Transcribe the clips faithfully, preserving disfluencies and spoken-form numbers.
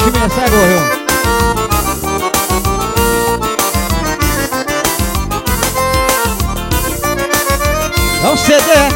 de mim, essa é boa, viu? É um C D, é?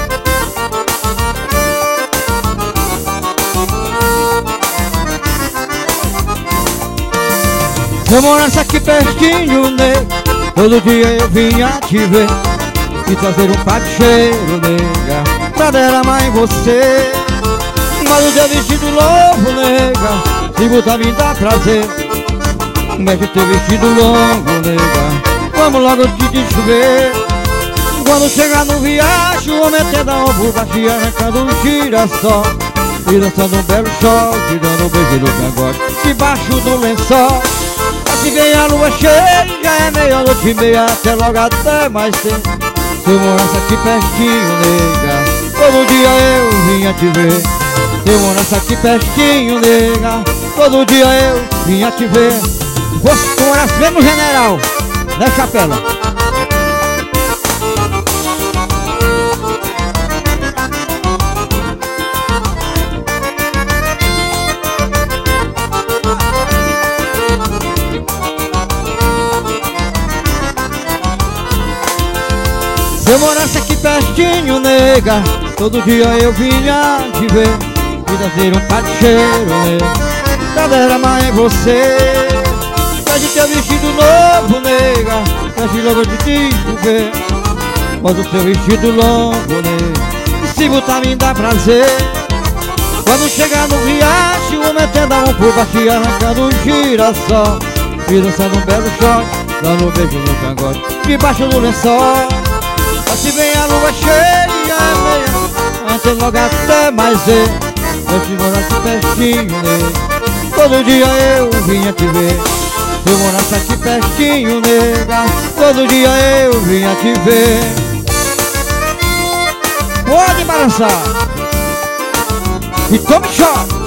Se eu morasse aqui pertinho, nega, todo dia eu vinha te ver e trazer um pacheiro, nega, pra derramar em você. Mas o teu vestido novo, nega, se botar me dá prazer. Mexe o teu vestido longo, nega, vamos logo te desver. Quando chegar no viagem, o homem até dá um por baixo e arrancando um girassol e dançando um belo sol, te dando um beijo no cangote, debaixo do lençol. Se vem a lua cheia, já é meia-noite e meia, até logo até mais tempo. Se eu morasse aqui pertinho, nega, todo dia eu vinha te ver. Se eu morasse aqui pertinho, nega, todo dia eu vinha te ver. Você morasse mesmo no General, né, Chapela? Se eu morasse aqui pertinho, nega, todo dia eu vinha te ver e trazer um pacheiro, nega, pra derramar em você. Pede teu vestido novo, nega, pede logo de te ver. Mas o teu vestido longo, nega, se botar me dá prazer. Quando chegar no riacho, o homem até dá um por baixo e arrancando um girassol e dançando um belo shot, dando um beijo no cangote, debaixo do lençol. Se vem a lua cheia, meia, antes logo até mais ver. Eu te morasse pertinho, nega, todo dia eu vinha te ver. Se eu morasse aqui pertinho, nega, todo dia eu vinha te ver. Pode balançar e tome choque.